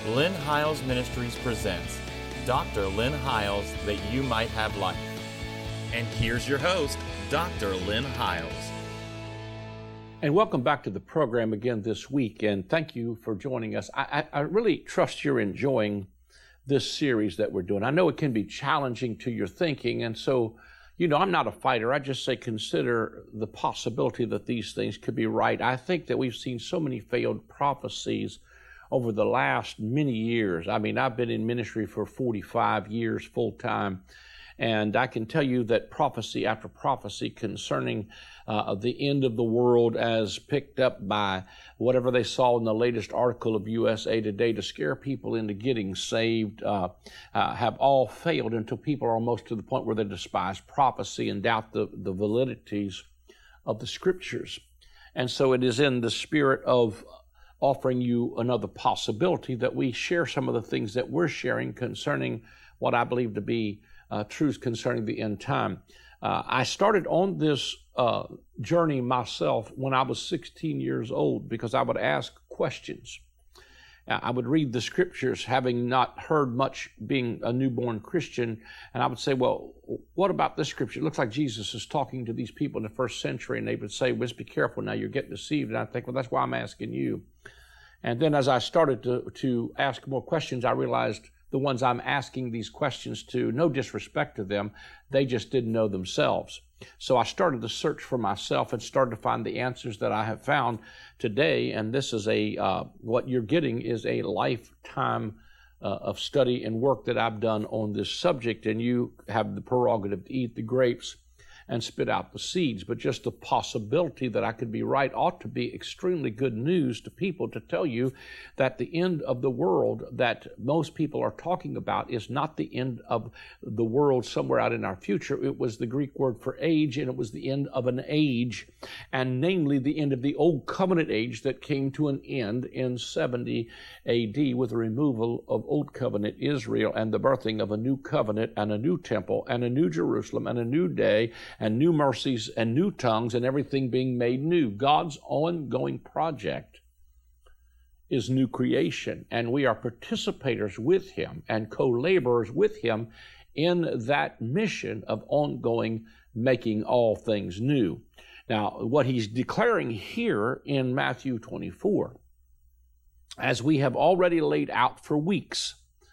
Lynn Hiles Ministries presents Dr. Lynn Hiles, that you might have life. And here's your host, Dr. Lynn Hiles. And welcome back to the program again this week, and thank you for joining us. I really trust you're enjoying this series that we're doing. I know it can be challenging to your thinking, and so, I'm not a fighter. I just say consider the possibility that these things could be right. I think that we've seen so many failed prophecies over the last many years. I mean, I've been in ministry for 45 years full time, and I can tell you that prophecy after prophecy concerning the end of the world, as picked up by whatever they saw in the latest article of USA Today to scare people into getting saved, have all failed until people are almost to the point where they despise prophecy and doubt the validities of the scriptures. And so it is in the spirit of offering you another possibility that we share some of the things that we're sharing concerning what I believe to be truths concerning the end time. I started on this journey myself when I was 16 years old because I would ask questions. I would read the scriptures, having not heard much being a newborn Christian, and I would say, well, what about this scripture? It looks like Jesus is talking to these people in the first century, and they would say, well, just be careful now, you're getting deceived. And I think, well, that's why I'm asking you. And then as I started to ask more questions, I realized the ones I'm asking these questions to, no disrespect to them, they just didn't know themselves. So I started to search for myself and started to find the answers that I have found today. And this is what you're getting is a lifetime of study and work that I've done on this subject. And you have the prerogative to eat the grapes and spit out the seeds. But just the possibility that I could be right ought to be extremely good news to people, to tell you that the end of the world that most people are talking about is not the end of the world somewhere out in our future. It was the Greek word for age, and it was the end of an age, and namely the end of the old covenant age that came to an end in 70 AD with the removal of old covenant Israel and the birthing of a new covenant and a new temple and a new Jerusalem and a new day and new mercies and new tongues and everything being made new. God's ongoing project is new creation, and we are participators with Him and co-laborers with Him in that mission of ongoing making all things new. Now, what He's declaring here in Matthew 24, as we have already laid out for weeks,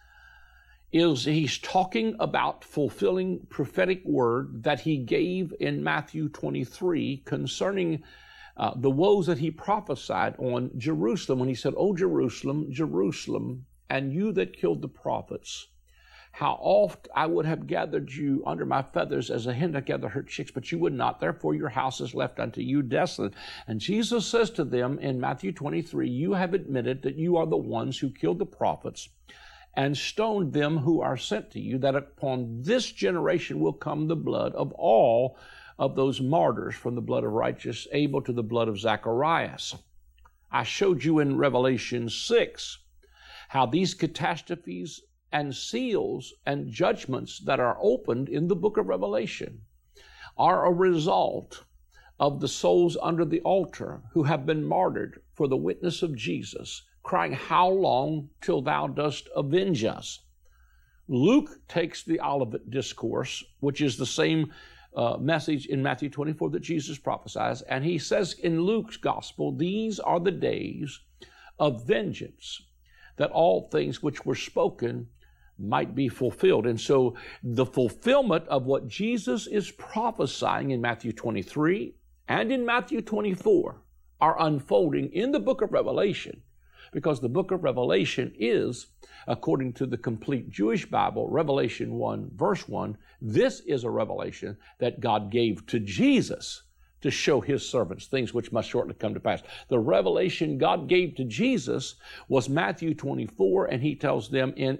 is He's talking about fulfilling prophetic word that He gave in Matthew 23 concerning the woes that He prophesied on Jerusalem when He said, "O Jerusalem, Jerusalem, and you that killed the prophets, how oft I would have gathered you under my feathers as a hen doth gather her chicks, but you would not. Therefore your house is left unto you desolate." And Jesus says to them in Matthew 23, you have admitted that you are the ones who killed the prophets and stoned them who are sent to you, that upon this generation will come the blood of all of those martyrs, from the blood of righteous Abel to the blood of Zacharias. I showed you in Revelation 6 how these catastrophes and seals and judgments that are opened in the book of Revelation are a result of the souls under the altar who have been martyred for the witness of Jesus, crying, "How long till thou dost avenge us?" Luke takes the Olivet Discourse, which is the same message in Matthew 24 that Jesus prophesies, and he says in Luke's gospel, these are the days of vengeance, that all things which were spoken might be fulfilled. And so the fulfillment of what Jesus is prophesying in Matthew 23 and in Matthew 24 are unfolding in the book of Revelation, because the book of Revelation is, according to the complete Jewish Bible, Revelation 1, verse 1, this is a revelation that God gave to Jesus to show His servants things which must shortly come to pass. The revelation God gave to Jesus was Matthew 24, and He tells them that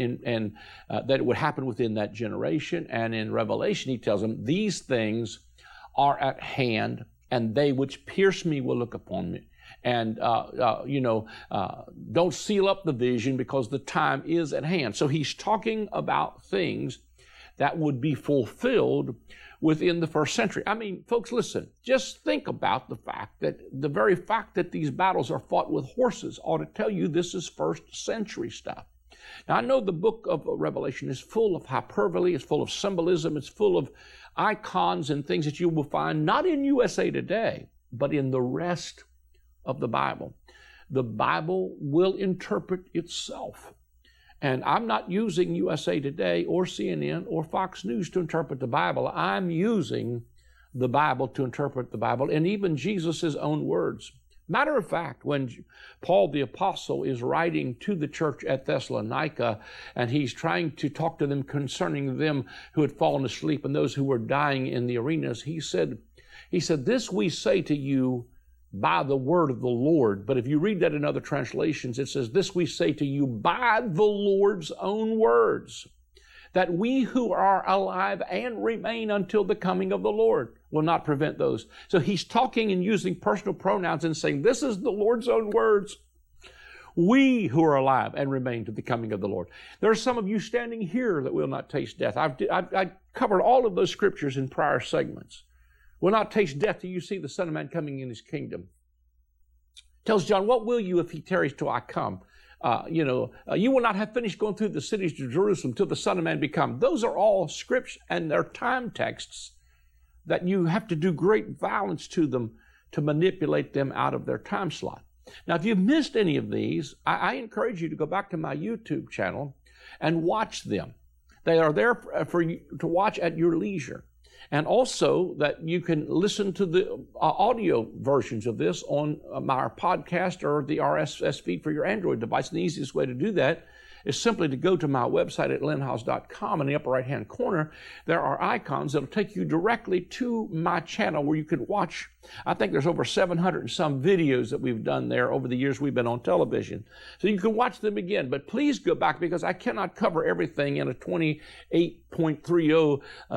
it would happen within that generation. And in Revelation, He tells them, these things are at hand, and they which pierce me will look upon me. And, don't seal up the vision, because the time is at hand. So He's talking about things that would be fulfilled within the first century. I mean, folks, listen, just think about the very fact that these battles are fought with horses ought to tell you this is first century stuff. Now, I know the book of Revelation is full of hyperbole, it's full of symbolism, it's full of icons and things that you will find not in USA Today, but in the rest of the Bible. The Bible will interpret itself. And I'm not using USA Today or CNN or Fox News to interpret the Bible. I'm using the Bible to interpret the Bible, and even Jesus' own words. Matter of fact, when Paul the Apostle is writing to the church at Thessalonica, and he's trying to talk to them concerning them who had fallen asleep and those who were dying in the arenas, he said, "This we say to you by the word of the Lord." But if you read that in other translations, it says, "This we say to you by the Lord's own words, that we who are alive and remain until the coming of the Lord will not prevent those." So he's talking and using personal pronouns and saying, this is the Lord's own words. We who are alive and remain to the coming of the Lord. There are some of you standing here that will not taste death. I've covered all of those scriptures in prior segments. Will not taste death till you see the Son of Man coming in his kingdom. Tells John, what will you if he tarries till I come? You will not have finished going through the cities of Jerusalem till the Son of Man be come. Those are all scripts, and they're time texts that you have to do great violence to them to manipulate them out of their time slot. Now, if you've missed any of these, I encourage you to go back to my YouTube channel and watch them. They are there for you to watch at your leisure. And also that you can listen to the audio versions of this on our podcast or the RSS feed for your Android device. And the easiest way to do that is simply to go to my website at lynnhiles.com. In the upper right-hand corner, there are icons that will take you directly to my channel where you can watch. I think there's over 700 and some videos that we've done there over the years we've been on television. So you can watch them again. But please go back, because I cannot cover everything in a 28.30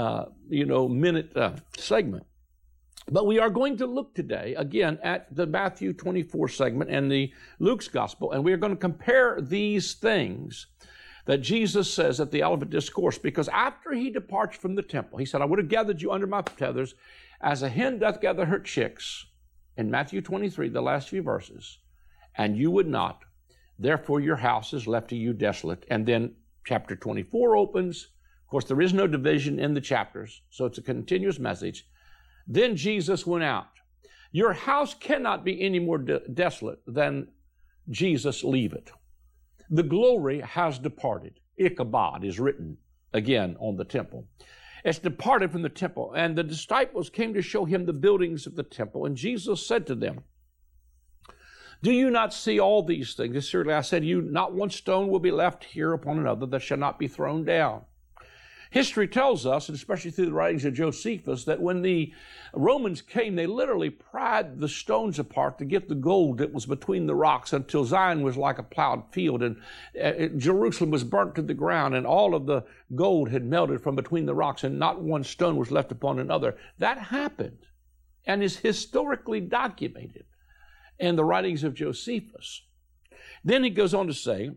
minute segment. But we are going to look today, again, at the Matthew 24 segment and the Luke's Gospel, and we are going to compare these things that Jesus says at the Olivet Discourse, because after he departs from the temple, he said, "I would have gathered you under my feathers as a hen doth gather her chicks," in Matthew 23, the last few verses, "and you would not. Therefore your house is left to you desolate." And then chapter 24 opens. Of course, there is no division in the chapters, so it's a continuous message. Then Jesus went out. Your house cannot be any more desolate than Jesus leave it. The glory has departed. Ichabod is written again on the temple. It's departed from the temple. And the disciples came to show him the buildings of the temple. And Jesus said to them, "Do you not see all these things? Assuredly I said to you, not one stone will be left here upon another that shall not be thrown down." History tells us, and especially through the writings of Josephus, that when the Romans came, they literally pried the stones apart to get the gold that was between the rocks until Zion was like a plowed field, and Jerusalem was burnt to the ground, and all of the gold had melted from between the rocks, and not one stone was left upon another. That happened and is historically documented in the writings of Josephus. Then he goes on to say,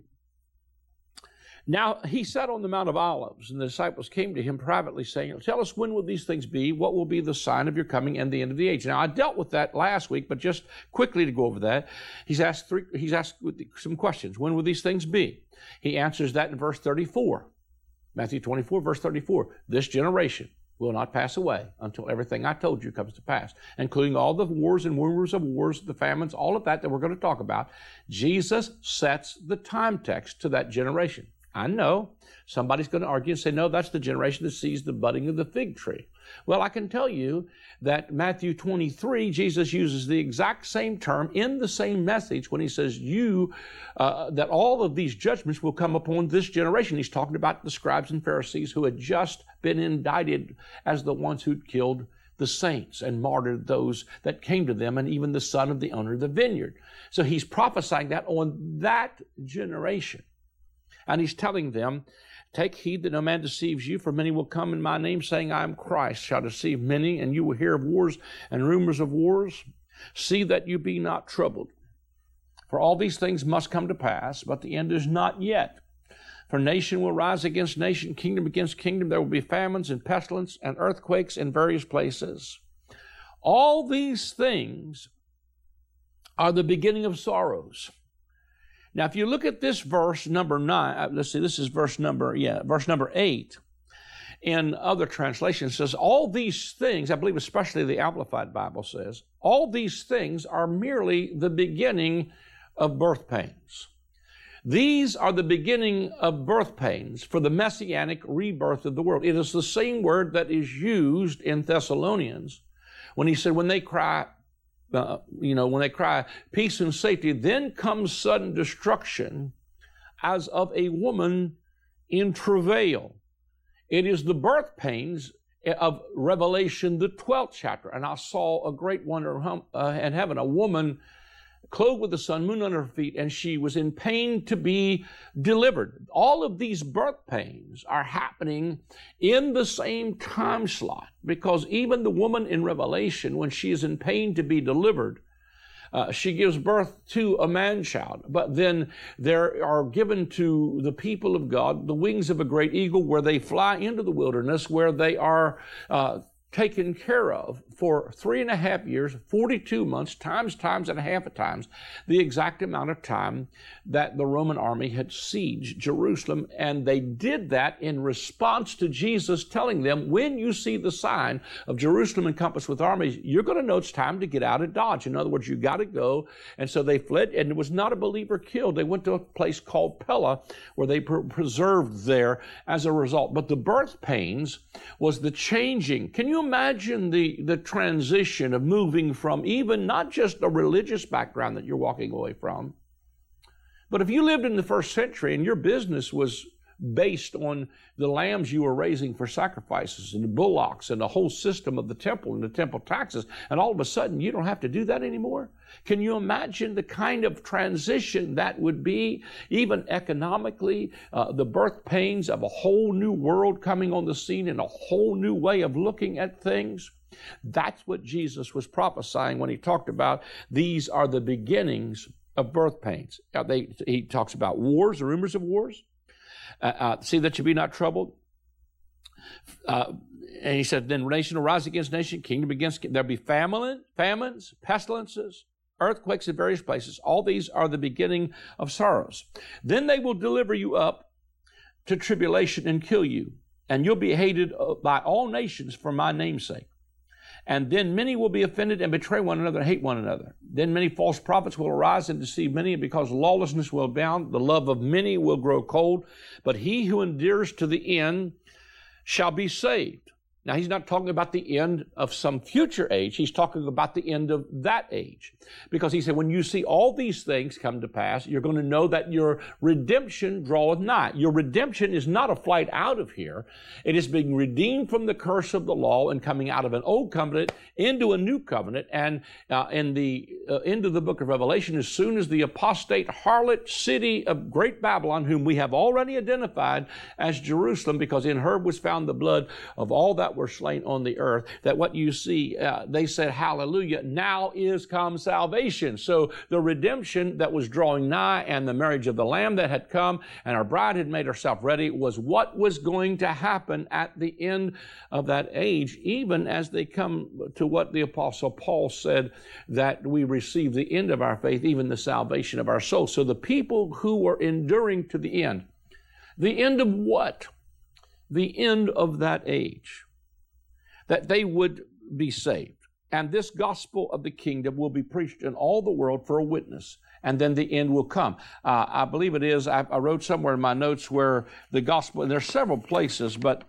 "Now he sat on the Mount of Olives, and the disciples came to him privately, saying, 'Tell us, when will these things be? What will be the sign of your coming and the end of the age?'" Now, I dealt with that last week, but just quickly to go over that, he's asked some questions. When will these things be? He answers that in verse 34. Matthew 24, verse 34. "This generation will not pass away until everything I told you comes to pass," including all the wars and rumors of wars, the famines, all of that we're going to talk about. Jesus sets the time text to that generation. I know somebody's going to argue and say, "No, that's the generation that sees the budding of the fig tree." Well, I can tell you that Matthew 23, Jesus uses the exact same term in the same message when he says that all of these judgments will come upon this generation. He's talking about the scribes and Pharisees who had just been indicted as the ones who'd killed the saints and martyred those that came to them, and even the son of the owner of the vineyard. So he's prophesying that on that generation. And he's telling them, "Take heed that no man deceives you, for many will come in my name, saying, I am Christ, shall deceive many, and you will hear of wars and rumors of wars. See that you be not troubled. For all these things must come to pass, but the end is not yet. For nation will rise against nation, kingdom against kingdom. There will be famines and pestilence and earthquakes in various places. All these things are the beginning of sorrows. Now, if you look at this verse number 9, let's see, this is verse number 8. In other translations, it says, all these things, I believe especially the Amplified Bible says, all these things are merely the beginning of birth pains. These are the beginning of birth pains for the messianic rebirth of the world. It is the same word that is used in Thessalonians when he said, when they cry peace and safety, then comes sudden destruction as of a woman in travail. It is the birth pains of Revelation, the 12th chapter. And I saw a great wonder in heaven, a woman clothed with the sun, moon under her feet, and she was in pain to be delivered. All of these birth pains are happening in the same time slot, because even the woman in Revelation, when she is in pain to be delivered, she gives birth to a man-child. But then there are given to the people of God the wings of a great eagle, where they fly into the wilderness, where they are taken care of for 3.5 years, 42 months, times and a half of times, the exact amount of time that the Roman army had sieged Jerusalem. And they did that in response to Jesus telling them, when you see the sign of Jerusalem encompassed with armies, you're going to know it's time to get out of Dodge. In other words, you got to go. And so they fled, and there was not a believer killed. They went to a place called Pella, where they preserved there as a result. But the birth pains was the changing. Can you imagine the transition of moving from even not just a religious background that you're walking away from, but if you lived in the first century and your business was based on the lambs you were raising for sacrifices and the bullocks and the whole system of the temple and the temple taxes, and all of a sudden you don't have to do that anymore? Can you imagine the kind of transition that would be, even economically, the birth pains of a whole new world coming on the scene and a whole new way of looking at things? That's what Jesus was prophesying when he talked about these are the beginnings of birth pains. He talks about wars, the rumors of wars. See that you be not troubled. And he said, then nation will rise against nation, kingdom against kingdom. There'll be famines, pestilences, earthquakes in various places. All these are the beginning of sorrows. Then they will deliver you up to tribulation and kill you, and you'll be hated by all nations for my name's sake. And then many will be offended and betray one another and hate one another. Then many false prophets will arise and deceive many, and because lawlessness will abound, the love of many will grow cold. But he who endures to the end shall be saved. Now, he's not talking about the end of some future age. He's talking about the end of that age. Because he said, when you see all these things come to pass, you're going to know that your redemption draweth nigh. Your redemption is not a flight out of here. It is being redeemed from the curse of the law and coming out of an old covenant into a new covenant. And in the end of the book of Revelation, as soon as the apostate harlot city of Great Babylon, whom we have already identified as Jerusalem, because in her was found the blood of all that were slain on the earth, that what you see, they said, hallelujah, now is come salvation. So the redemption that was drawing nigh and the marriage of the Lamb that had come and our bride had made herself ready was what was going to happen at the end of that age, even as they come to what the Apostle Paul said, that we receive the end of our faith, even the salvation of our soul. So the people who were enduring to the end of what? The end of that age, that they would be saved. And this gospel of the kingdom will be preached in all the world for a witness, and then the end will come. I believe it is, I wrote somewhere in my notes where the gospel, and there's several places, but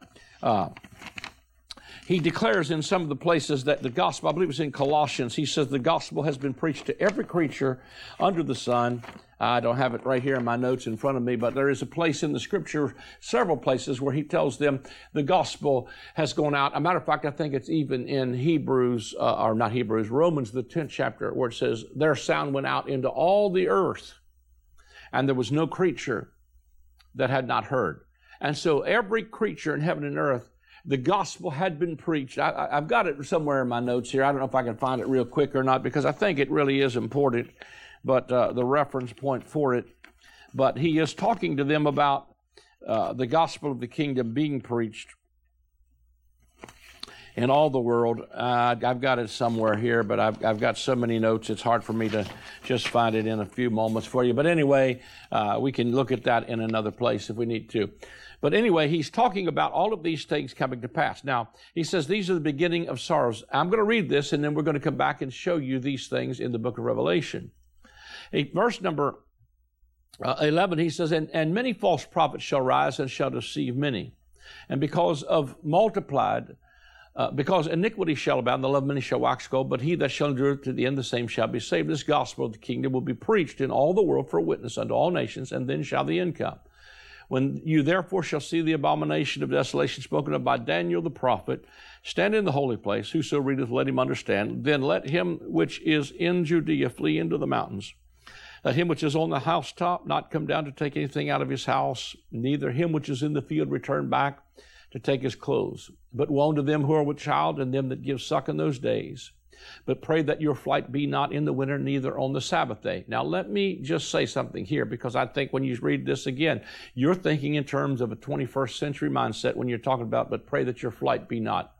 he declares in some of the places that the gospel, I believe it's in Colossians, he says the gospel has been preached to every creature under the sun. I don't have it right here in my notes in front of me, but there is a place in the scripture, several places, where he tells them the gospel has gone out. As a matter of fact, I think it's even in Romans, the 10th chapter, where it says, their sound went out into all the earth, and there was no creature that had not heard. And so every creature in heaven and earth, the gospel had been preached. I've got it somewhere in my notes here. I don't know if I can find it real quick or not, because I think it really is important, but the reference point for it. But he is talking to them about the gospel of the kingdom being preached in all the world. I've got it somewhere here, but I've got so many notes, it's hard for me to just find it in a few moments for you. But anyway, we can look at that in another place if we need to. But anyway, he's talking about all of these things coming to pass. Now, he says these are the beginning of sorrows. I'm going to read this, and then we're going to come back and show you these things in the book of Revelation. Verse number 11, he says, and many false prophets shall rise and shall deceive many. And because iniquity shall abound, the love of many shall wax cold, but he that shall endure to the end, the same shall be saved. This gospel of the kingdom will be preached in all the world for a witness unto all nations, and then shall the end come. When you therefore shall see the abomination of desolation spoken of by Daniel the prophet, stand in the holy place, whoso readeth, let him understand. Then let him which is in Judea flee into the mountains. Let him which is on the housetop not come down to take anything out of his house, neither him which is in the field return back to take his clothes. But woe to them who are with child, and them that give suck in those days. But pray that your flight be not in the winter, neither on the Sabbath day. Now let me just say something here, because I think when you read this again, you're thinking in terms of a 21st century mindset when you're talking about, but pray that your flight be not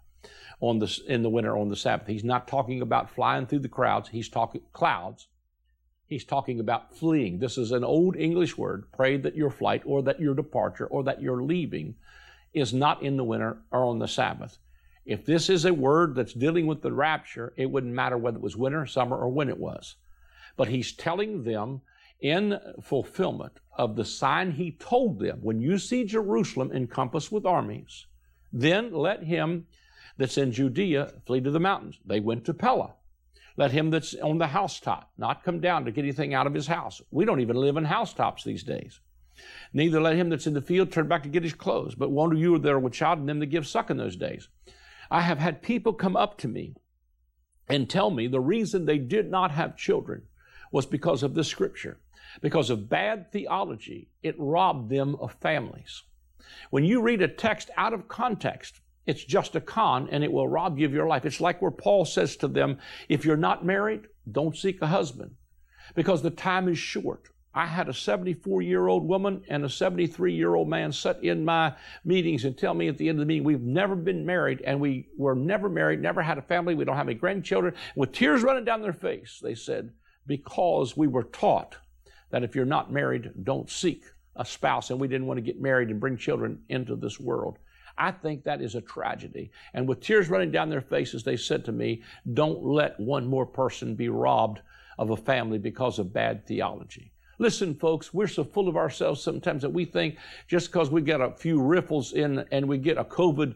in the winter on the Sabbath. He's not talking about flying through the crowds. He's talking clouds. He's talking about fleeing. This is an old English word. Pray that your flight, or that your departure, or that your leaving is not in the winter or on the Sabbath. If this is a word that's dealing with the rapture, it wouldn't matter whether it was winter, summer, or when it was. But he's telling them in fulfillment of the sign he told them, when you see Jerusalem encompassed with armies, then let him that's in Judea flee to the mountains. They went to Pella. Let him that's on the housetop not come down to get anything out of his house. We don't even live in housetops these days. Neither let him that's in the field turn back to get his clothes. But woe to you that are with child, and them that give suck in those days. I have had people come up to me and tell me the reason they did not have children was because of this scripture. Because of bad theology, it robbed them of families. When you read a text out of context, it's just a con, and it will rob you of your life. It's like where Paul says to them, if you're not married, don't seek a husband, because the time is short. I had a 74-year-old woman and a 73-year-old man sit in my meetings and tell me at the end of the meeting, we've never been married, and we were never married, never had a family, we don't have any grandchildren. With tears running down their face, they said, because we were taught that if you're not married, don't seek a spouse, and we didn't want to get married and bring children into this world. I think that is a tragedy. And with tears running down their faces, they said to me, don't let one more person be robbed of a family because of bad theology. Listen, folks, we're so full of ourselves sometimes that we think just because we get a few riffles in and we get a COVID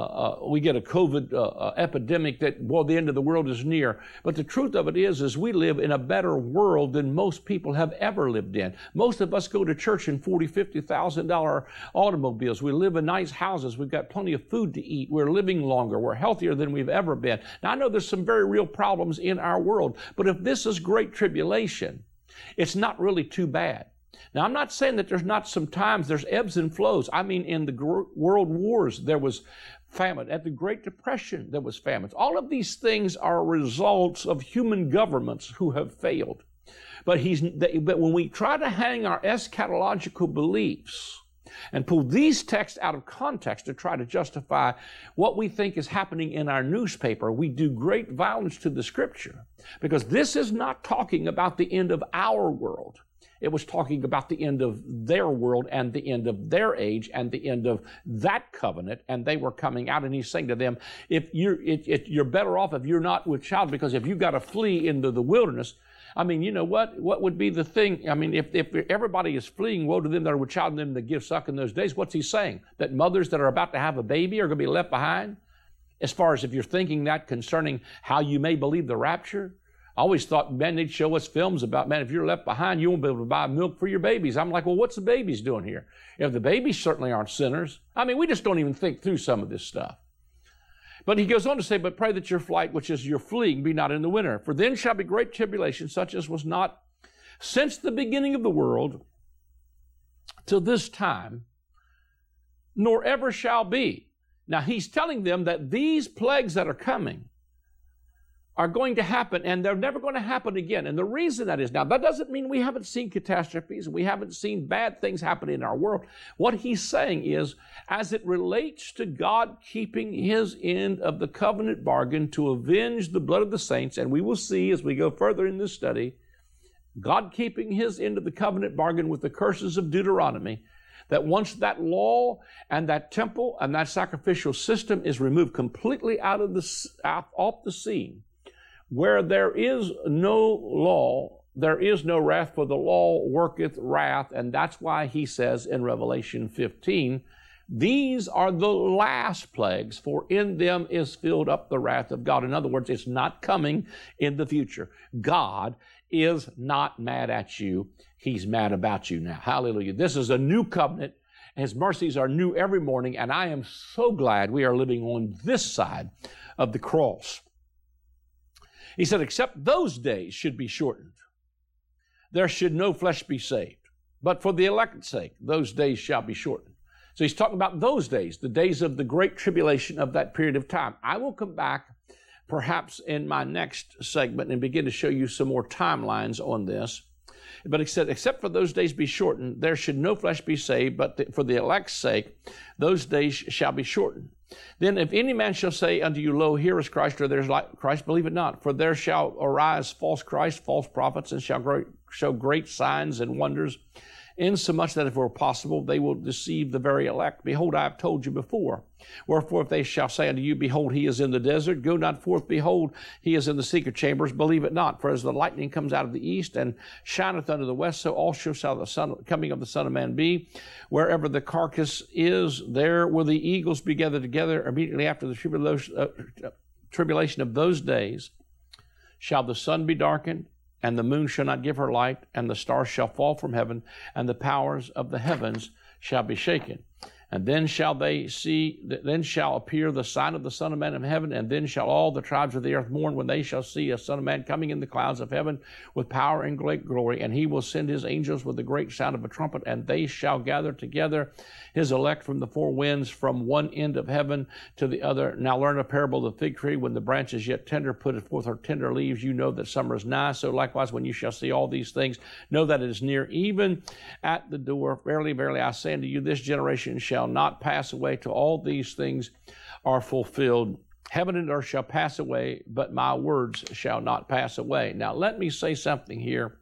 epidemic that, well, the end of the world is near. But the truth of it is we live in a better world than most people have ever lived in. Most of us go to church in $40,000, $50,000 automobiles. We live in nice houses. We've got plenty of food to eat. We're living longer. We're healthier than we've ever been. Now, I know there's some very real problems in our world, but if this is great tribulation, it's not really too bad. Now, I'm not saying that there's not sometimes there's ebbs and flows. I mean, in the world wars, there was famine. At the Great Depression, there was famines. All of these things are results of human governments who have failed. But when we try to hang our eschatological beliefs and pull these texts out of context to try to justify what we think is happening in our newspaper, we do great violence to the scripture, because this is not talking about the end of our world. It was talking about the end of their world and the end of their age and the end of that covenant, and they were coming out, and he's saying to them, you're better off if you're not with child, because if you've got to flee into the wilderness, I mean, you know what? What would be the thing? I mean, if everybody is fleeing, woe to them that are with child and them that give suck in those days. What's he saying? That mothers that are about to have a baby are going to be left behind? As far as if you're thinking that concerning how you may believe the rapture? I always thought, man, they'd show us films about, man, if you're left behind, you won't be able to buy milk for your babies. I'm like, well, what's the babies doing here? If the babies certainly aren't sinners. I mean, we just don't even think through some of this stuff. But he goes on to say, but pray that your flight, which is your fleeing, be not in the winter. For then shall be great tribulation, such as was not since the beginning of the world till this time, nor ever shall be. Now, he's telling them that these plagues that are coming are going to happen, and they're never going to happen again. And the reason that is, now, that doesn't mean we haven't seen catastrophes, we haven't seen bad things happen in our world. What he's saying is, as it relates to God keeping his end of the covenant bargain to avenge the blood of the saints, and we will see as we go further in this study, God keeping his end of the covenant bargain with the curses of Deuteronomy, that once that law and that temple and that sacrificial system is removed completely off the scene, where there is no law, there is no wrath, for the law worketh wrath. And that's why he says in Revelation 15, these are the last plagues, for in them is filled up the wrath of God. In other words, it's not coming in the future. God is not mad at you. He's mad about you now. Hallelujah. This is a new covenant. His mercies are new every morning. And I am so glad we are living on this side of the cross. He said, except those days should be shortened, there should no flesh be saved. But for the elect's sake, those days shall be shortened. So he's talking about those days, the days of the great tribulation of that period of time. I will come back perhaps in my next segment and begin to show you some more timelines on this. But it said, except for those days be shortened, there should no flesh be saved, but for the elect's sake, those days shall be shortened. Then if any man shall say unto you, lo, here is Christ, or there's like Christ, believe it not. For there shall arise false Christ, false prophets, and shall show great signs and wonders, insomuch that if it were possible, they will deceive the very elect. Behold, I have told you before. Wherefore, if they shall say unto you, behold, he is in the desert, go not forth, behold, he is in the secret chambers, believe it not. For as the lightning comes out of the east and shineth unto the west, so also shall the coming of the Son of Man be. Wherever the carcass is, there will the eagles be gathered together. Immediately after the tribulation of those days shall the sun be darkened, and the moon shall not give her light, and the stars shall fall from heaven, and the powers of the heavens shall be shaken. And then shall appear the sign of the Son of Man in heaven, and then shall all the tribes of the earth mourn when they shall see a Son of Man coming in the clouds of heaven with power and great glory. And he will send his angels with the great sound of a trumpet, and they shall gather together his elect from the four winds, from one end of heaven to the other. Now learn a parable of the fig tree. When the branch is yet tender, putteth forth her tender leaves. You know that summer is nigh. So likewise, when you shall see all these things, know that it is near, even at the door. Verily, verily, I say unto you, this generation shall not pass away till all these things are fulfilled. Heaven and earth shall pass away, but my words shall not pass away. Now, let me say something here,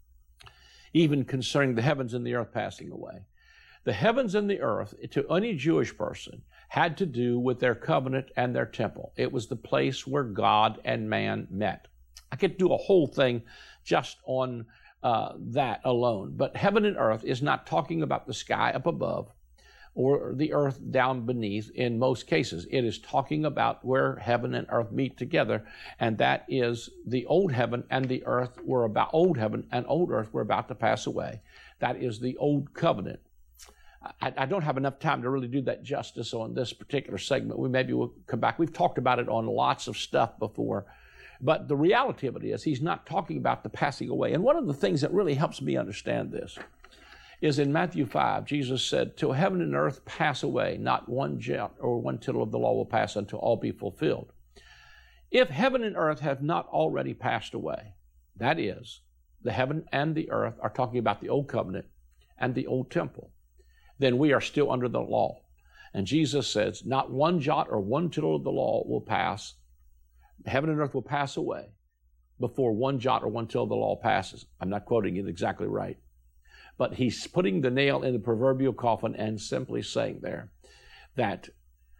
even concerning the heavens and the earth passing away. The heavens and the earth, to any Jewish person, had to do with their covenant and their temple. It was the place where God and man met. I could do a whole thing just on that alone. But heaven and earth is not talking about the sky up above or the earth down beneath in most cases. It is talking about where heaven and earth meet together, and that is the old heaven and the earth were about, old heaven and old earth were about to pass away. That is the old covenant. I don't have enough time to really do that justice on this particular segment. Maybe we'll come back. We've talked about it on lots of stuff before. But the reality of it is he's not talking about the passing away. And one of the things that really helps me understand this is in Matthew 5, Jesus said, till heaven and earth pass away, not one jot or one tittle of the law will pass until all be fulfilled. If heaven and earth have not already passed away, that is, the heaven and the earth are talking about the old covenant and the old temple, then we are still under the law. And Jesus says, not one jot or one tittle of the law will pass. Heaven and earth will pass away before one jot or one tittle of the law passes. I'm not quoting it exactly right. But he's putting the nail in the proverbial coffin and simply saying there that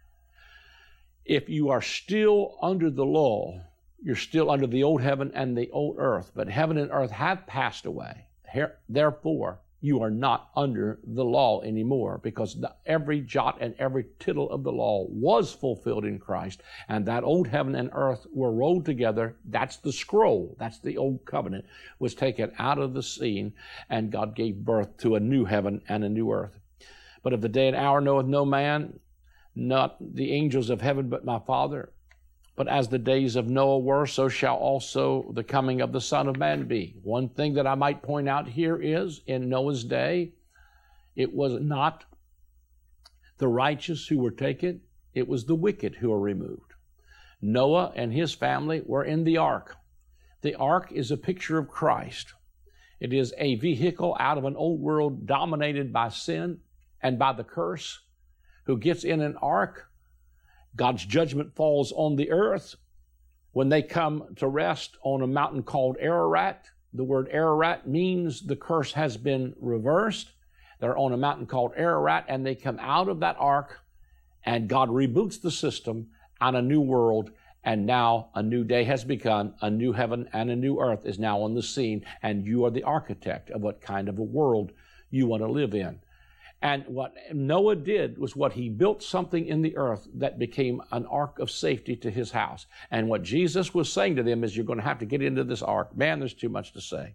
if you are still under the law, you're still under the old heaven and the old earth. But heaven and earth have passed away. Therefore, you are not under the law anymore, because every jot and every tittle of the law was fulfilled in Christ, and that old heaven and earth were rolled together. That's the scroll. That's the old covenant was taken out of the scene, and God gave birth to a new heaven and a new earth. But of the day and hour knoweth no man, not the angels of heaven, but my Father. But as the days of Noah were, so shall also the coming of the Son of Man be. One thing that I might point out here is, in Noah's day, it was not the righteous who were taken, it was the wicked who were removed. Noah and his family were in the ark. The ark is a picture of Christ. It is a vehicle out of an old world dominated by sin and by the curse. Who gets in an ark, God's judgment falls on the earth. When they come to rest on a mountain called Ararat, the word Ararat means the curse has been reversed. They're on a mountain called Ararat, and they come out of that ark, and God reboots the system on a new world, and now a new day has begun, a new heaven and a new earth is now on the scene, and you are the architect of what kind of a world you want to live in. And what Noah did was what he built something in the earth that became an ark of safety to his house. And what Jesus was saying to them is, you're going to have to get into this ark. Man, there's too much to say.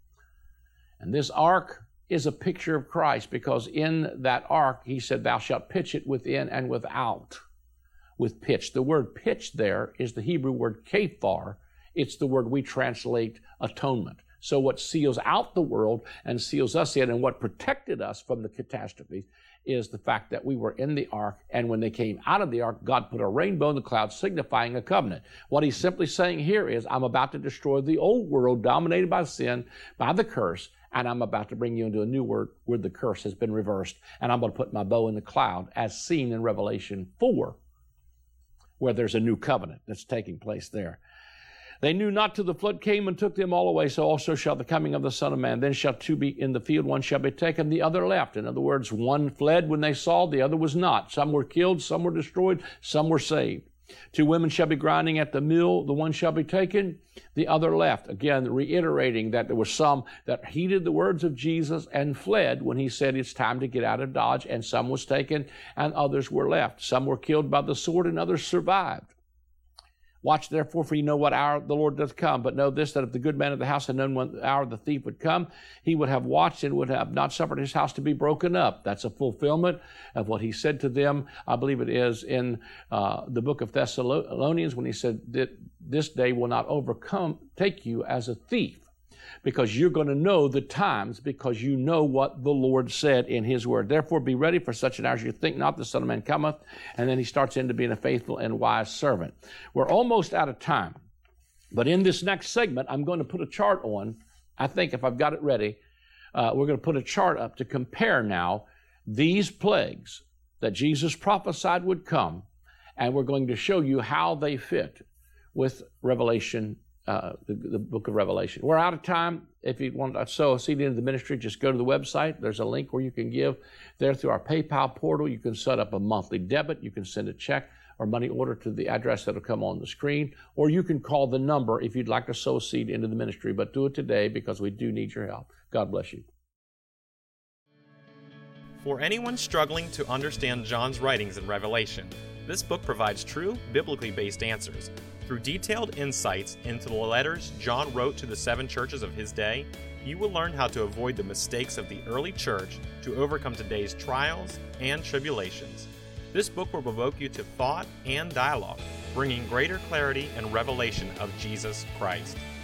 And this ark is a picture of Christ, because in that ark, he said, thou shalt pitch it within and without with pitch. The word pitch there is the Hebrew word kephar. It's the word we translate atonement. So what seals out the world and seals us in, and what protected us from the catastrophes, is the fact that we were in the ark, and when they came out of the ark, God put a rainbow in the clouds signifying a covenant. What he's simply saying here is, I'm about to destroy the old world dominated by sin, by the curse, and I'm about to bring you into a new world where the curse has been reversed, and I'm going to put my bow in the cloud, as seen in Revelation 4, where there's a new covenant that's taking place there. They knew not till the flood came and took them all away, so also shall the coming of the Son of Man. Then shall two be in the field, one shall be taken, the other left. In other words, one fled when they saw, the other was not. Some were killed, some were destroyed, some were saved. Two women shall be grinding at the mill, the one shall be taken, the other left. Again, reiterating that there were some that heeded the words of Jesus and fled when he said it's time to get out of Dodge, and some was taken and others were left. Some were killed by the sword and others survived. Watch therefore, for you know what hour the Lord doth come. But know this, that if the good man of the house had known what hour the thief would come, he would have watched and would have not suffered his house to be broken up. That's a fulfillment of what he said to them. I believe it is in the book of Thessalonians, when he said that this day will not take you as a thief, because you're going to know the times, because you know what the Lord said in his word. Therefore be ready for such an hour as you think not, the Son of Man cometh. And then he starts into being a faithful and wise servant. We're almost out of time. But in this next segment, I'm going to put a chart on. I think if I've got it ready, we're going to put a chart up to compare now these plagues that Jesus prophesied would come. And we're going to show you how they fit with Revelation, the book of Revelation. We're out of time. If you want to sow a seed into the ministry, just go to the website. There's a link where you can give there through our PayPal portal. You can set up a monthly debit. You can send a check or money order to the address that will come on the screen, or you can call the number if you'd like to sow a seed into the ministry. But do it today, because we do need your help. God bless you. For anyone struggling to understand John's writings in Revelation, this book provides true, biblically based answers. Through detailed insights into the letters John wrote to the 7 churches of his day, you will learn how to avoid the mistakes of the early church to overcome today's trials and tribulations. This book will provoke you to thought and dialogue, bringing greater clarity and revelation of Jesus Christ.